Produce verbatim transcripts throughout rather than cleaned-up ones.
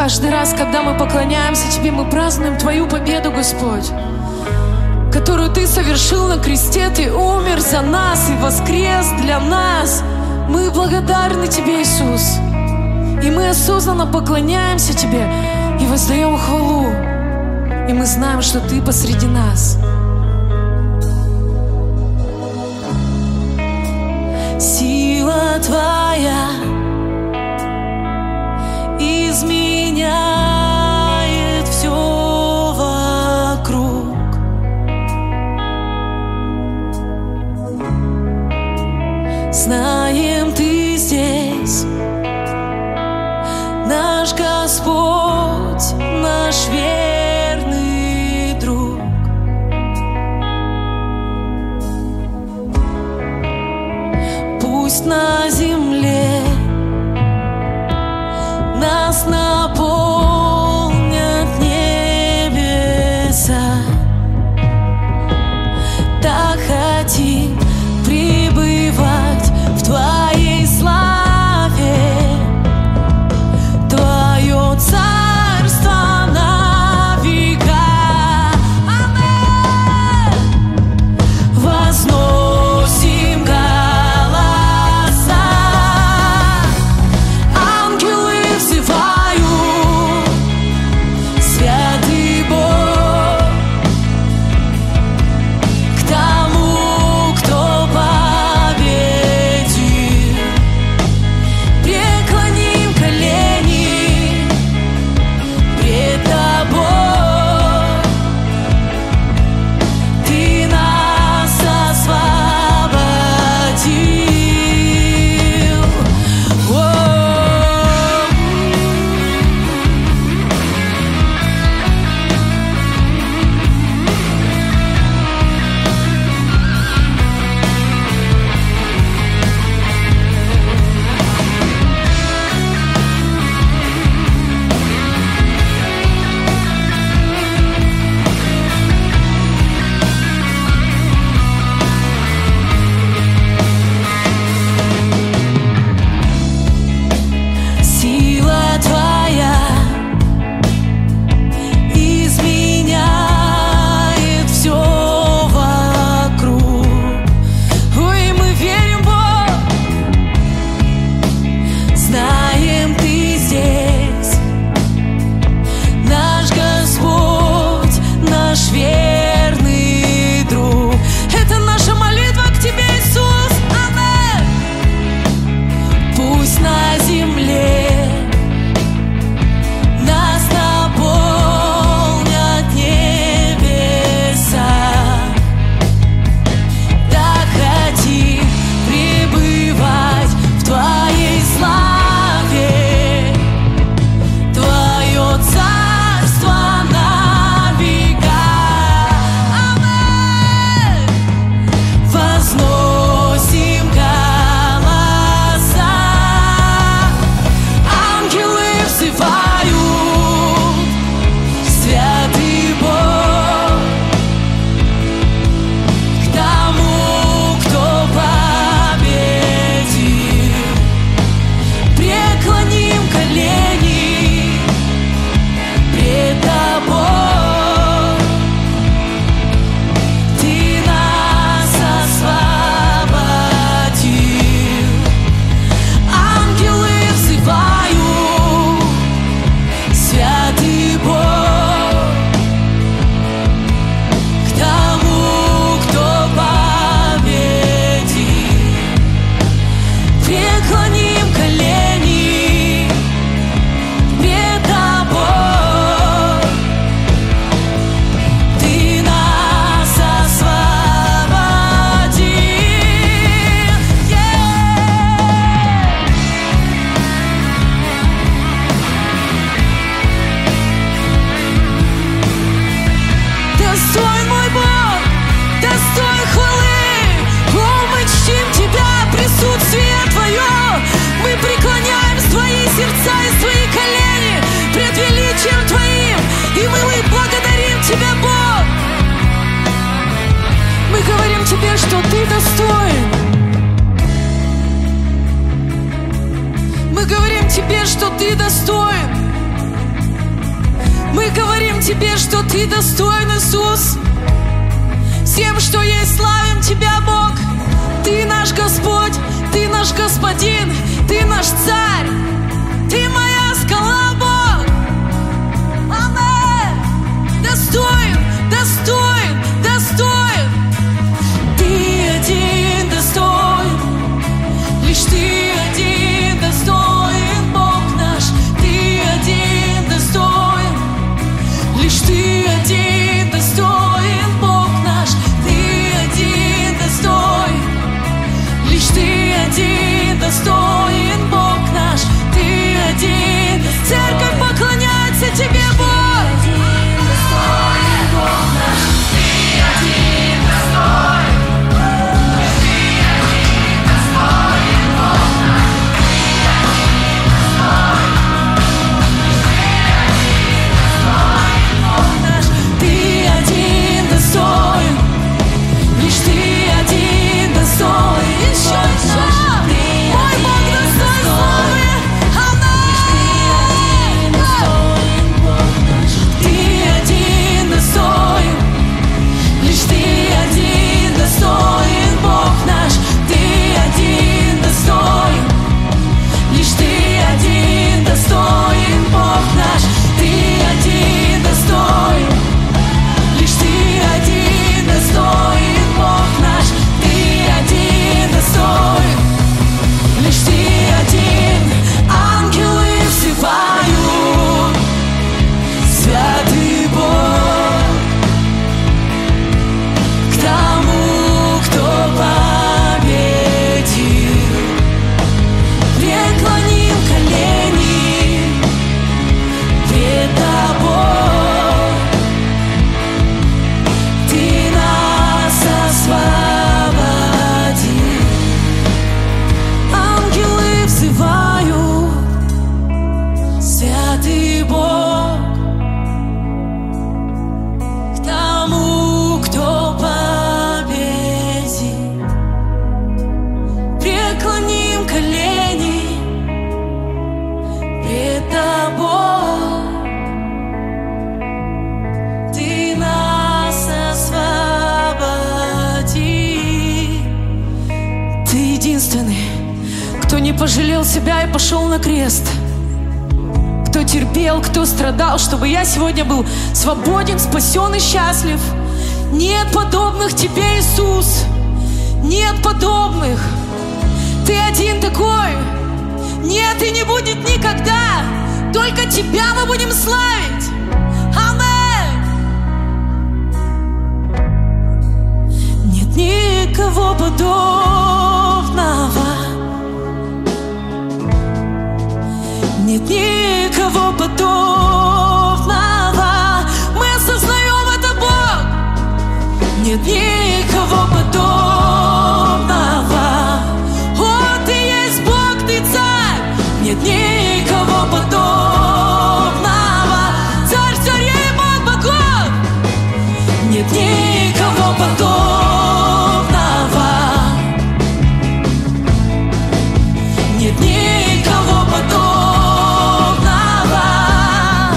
Каждый раз, когда мы поклоняемся Тебе, мы празднуем Твою победу, Господь, которую Ты совершил на кресте. Ты умер за нас и воскрес для нас. Мы благодарны Тебе, Иисус. И мы осознанно поклоняемся Тебе и воздаем хвалу. И мы знаем, что Ты посреди нас. Сила Твоя изменяет все вокруг. Знаем, Ты здесь, наш Господь, наш верный друг. Пусть на земле нас наполнят небеса, так хотим пребывать в Твоей славе. Твое царство на века. Аминь. Возносим голоса, ангелы взывают, святый Бог, к тому, кто победил. Преклоним колени пред Тобой. Ты нас освободил. О-о-о. Сила Твоя изменяет все вокруг. Ой, мы верим, Бог, знаем, Ты здесь, наш Господь, наш верный друг. Это наша молитва к Тебе, Иисус. Аминь. Пусть на земле нас наполнят небеса, так хотим пребывать в Твоей славе. Твое царство на века. Аминь. Возносим голоса, ангелы взывают, святый Бог, к тому, кто победил. Преклоним колени пред Тобой. Ты нас освободил. Ангелы взывают, святый Бог, к тому, кто победил. Преклоним колени пред Тобой. Ты нас освободил. Достоин мой Бог, достоин хвалы. О, мы чтим Тебя, присутствие Твое. Мы преклоняем Твои сердца и Твои колени пред величием Твоим. И мы, мы благодарим Тебя, Бог. Мы говорим Тебе, что Ты достоин. Мы говорим Тебе, что Ты достоин. Тебе, что Ты достоин, Иисус. Всем, что есть, славим Тебя, Бог. Ты наш Господь, Ты наш Господин, Ты наш Царь, Ты моя скала, Бог. Аминь. Достоин, достоин, достоин. Ты один достоин, лишь Ты один достоин, Бог наш. Ты один достоин, лишь Ты один достоин, Бог наш. Ты один достоин, лишь Ты один достоин, Бог наш. Ты один. Церковь поклоняется Тебе, Бог. Пожалел себя и пошел на крест. Кто терпел, кто страдал, чтобы я сегодня был свободен, спасен и счастлив. Нет подобных Тебе, Иисус. Нет подобных. Ты один такой. Нет и не будет никогда. Только Тебя мы будем славить. Аминь. Нет никого подобного. Нет никого подобного. Мы осознаем это, Бог. Нет никого подобного. О, Ты есть Бог, Ты Царь. Нет никого подобного. Царь царей, Бог богов. Нет никого подобного. Нет никого подобного.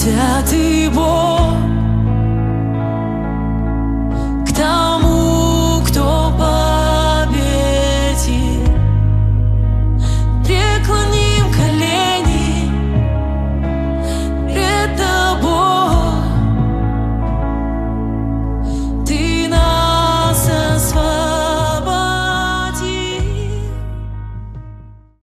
Святый Бог.